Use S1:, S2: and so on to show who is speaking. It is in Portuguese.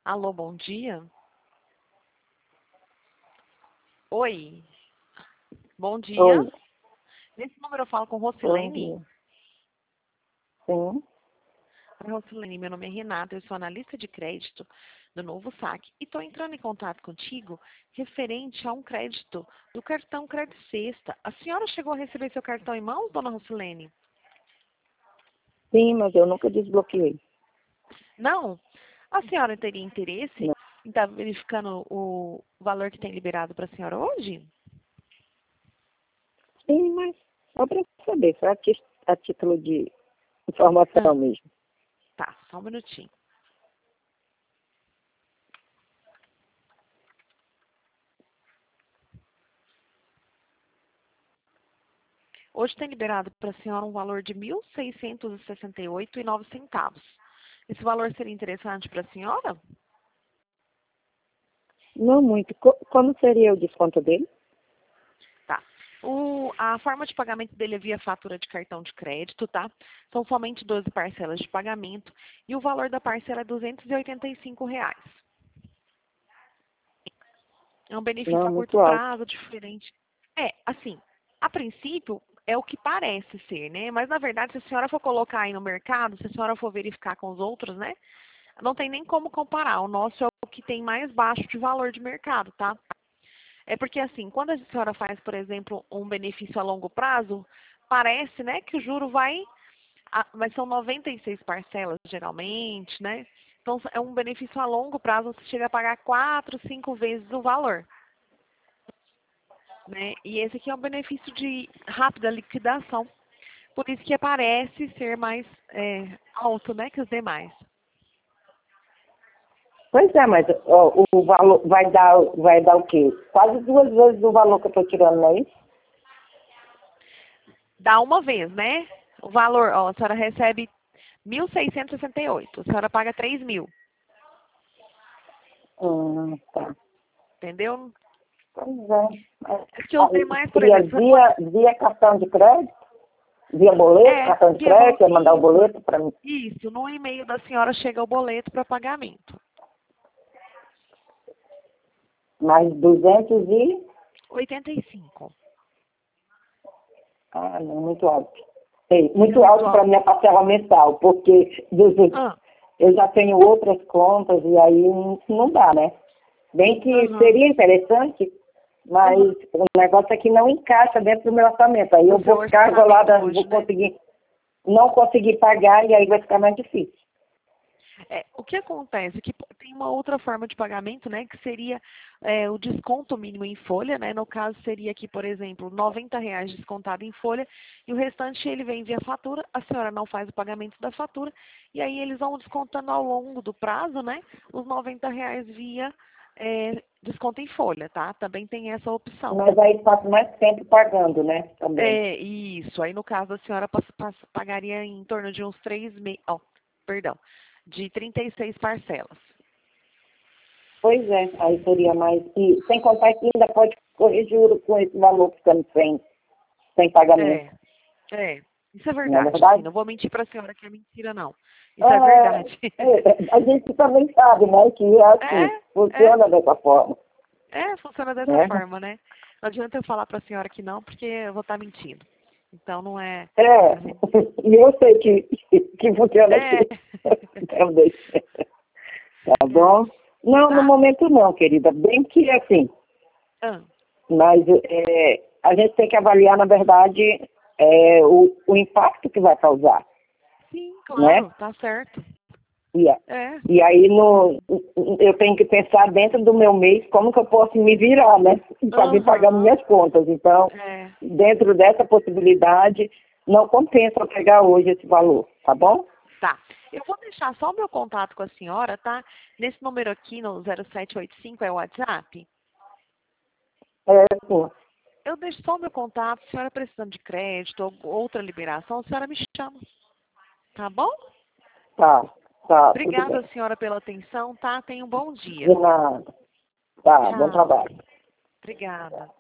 S1: Alô, bom dia. Oi, bom dia.
S2: Oi,
S1: Nesse número eu falo com
S2: bom
S1: Rosilene.
S2: dia. Sim,
S1: Oi, Rosilene, meu nome é Renata, eu sou analista de crédito do Novo Saque e estou entrando em contato contigo referente a um crédito do cartão Crédito Sexta. A senhora chegou a receber seu cartão em mãos, dona Rosilene?
S2: sim, mas eu nunca desbloqueei.
S1: Não? A senhora teria interesse
S2: Não.
S1: em estar verificando o valor que tem liberado para a senhora hoje?
S2: Sim, mas só para saber, só a título de
S1: Ah,
S2: informação mesmo.
S1: tá, só um minutinho. Hoje tem liberado para a senhora um valor de R$ 1.668,09. Esse valor seria interessante para a senhora?
S2: Não muito. Como seria o desconto dele?
S1: Tá. A forma de pagamento dele é via fatura de cartão de crédito, tá? São somente 12 parcelas de pagamento e o valor da parcela é R$ 285. É um benefício
S2: Não,
S1: a curto
S2: muito alto.
S1: prazo, diferente. É, assim, a princípio é o que parece ser, né? Mas na verdade, se a senhora for colocar aí no mercado, se a senhora for verificar com os outros, né? Não tem nem como comparar. O nosso é o que tem mais baixo de valor de mercado, tá? É porque assim, quando a senhora faz, por exemplo, um benefício a longo prazo, parece, né, que o juro mas são 96 parcelas geralmente, né? Então é um benefício a longo prazo, você chega a pagar 4, 5 vezes o valor, né? E esse aqui é um benefício de rápida liquidação. Por isso que parece ser mais alto, né, que os demais.
S2: Pois é, mas ó, o valor vai dar o quê? Quase 2 vezes o valor que eu estou tirando, não é isso?
S1: Dá uma vez, né? O valor, ó, a senhora recebe 1.668, a senhora paga 3.000,
S2: Tá.
S1: entendeu?
S2: Pois é. Mas
S1: Porque os
S2: aí
S1: demais, por
S2: seria
S1: exemplo, você pode...
S2: via cartão de crédito? Via boleto, cartão de
S1: Via
S2: crédito, ia mandar o boleto para mim.
S1: isso, no e-mail da senhora chega o boleto para pagamento.
S2: Mais 200 e...
S1: 85.
S2: Ah, não, muito alto. Sei,
S1: Fica
S2: muito
S1: muito
S2: alto para
S1: alto.
S2: minha parcela mensal, porque
S1: Ah,
S2: eu já tenho outras contas e aí não dá, né? Bem que
S1: aham,
S2: seria interessante, mas
S1: aham.
S2: o negócio é que não encaixa dentro do meu orçamento. Aí
S1: No
S2: eu
S1: seu
S2: vou ficar
S1: orçamento
S2: enrolada,
S1: hoje,
S2: vou
S1: né?
S2: conseguir, não conseguir pagar e aí vai ficar mais difícil.
S1: O que acontece é que tem uma outra forma de pagamento, né, que seria o desconto mínimo em folha, né, no caso seria aqui, por exemplo, R$ 90 descontado em folha, e o restante ele vem via fatura, a senhora não faz o pagamento da fatura, e aí eles vão descontando ao longo do prazo, né, os R$ 90 via desconto em folha, tá? Também tem essa opção.
S2: Mas aí passo mais tempo pagando, né? Também.
S1: É, isso. Aí, no caso, a senhora pagaria em torno de uns 3 meses, perdão, de 36 parcelas.
S2: Pois é, aí seria mais. E sem contar que ainda pode correr juro com esse valor ficando sem pagamento.
S1: É, isso é
S2: Não é
S1: verdade, assim,
S2: verdade?
S1: não vou mentir para a senhora que é mentira, não. Isso é
S2: É,
S1: verdade.
S2: a gente também sabe, né, que é assim, funciona dessa forma,
S1: Funciona dessa
S2: né?
S1: forma, né? Não adianta eu falar para a senhora que não, porque eu vou estar mentindo. Então, não é...
S2: É,
S1: a gente-
S2: e eu sei que funciona
S1: É,
S2: assim também, tá
S1: é,
S2: bom? Não, no
S1: tá.
S2: momento não, querida, bem que assim,
S1: Ah,
S2: mas a gente tem que avaliar, na verdade, o impacto que vai causar,
S1: sim,
S2: né?
S1: claro, tá certo.
S2: E, a-
S1: É,
S2: e aí eu tenho que pensar dentro do meu mês como que eu posso me virar, né? Para vir pagar
S1: aham,
S2: minhas contas. Então,
S1: é.
S2: dentro dessa possibilidade, não compensa eu pegar hoje esse valor, tá bom?
S1: Tá. Eu vou deixar só o meu contato com a senhora, tá? Nesse número aqui, no 0785, é o WhatsApp.
S2: É, sim.
S1: Eu deixo só o meu contato, se a senhora precisando de crédito ou outra liberação, a senhora me chama, tá bom?
S2: Tá, tudo bem.
S1: Obrigada, senhora, pela atenção, tá? Tenha um bom dia.
S2: De nada. Tá, bom
S1: Tchau.
S2: trabalho.
S1: Obrigada.